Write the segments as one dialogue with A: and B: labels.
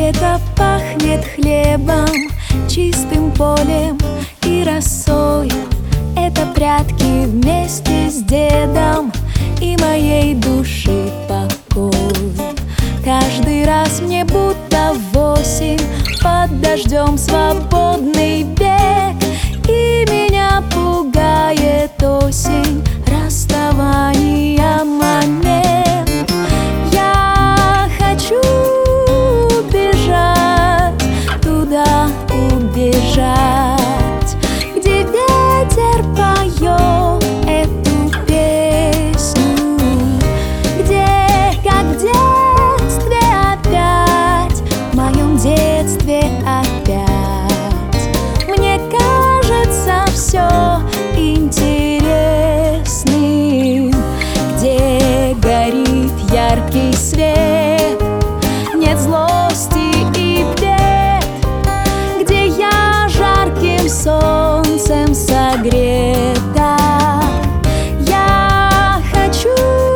A: Лето пахнет хлебом, чистым полем и росой. Это прятки вместе с дедом и моей души покой. Каждый раз мне будто 8, под дождем свободный бег, и меня пугает осень, расставание момент. Я хочу убежать, туда убежать, где ветер поет эту песню, где, как в детстве опять, в моем детстве опять. Мне кажется все интересным, где горит яркий свет, нет злости и бед, где я жарким солнцем согрета. Я хочу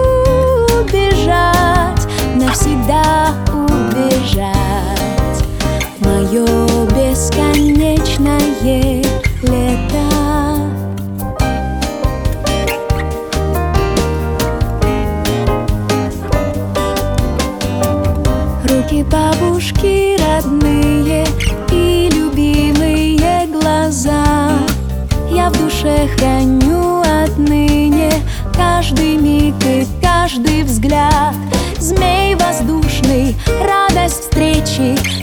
A: убежать, навсегда убежать, в мое бесконечное лето. Руки бабушки родные и любимые глаза я в душе храню отныне. Каждый миг и каждый взгляд, змей воздушный, радость встречи,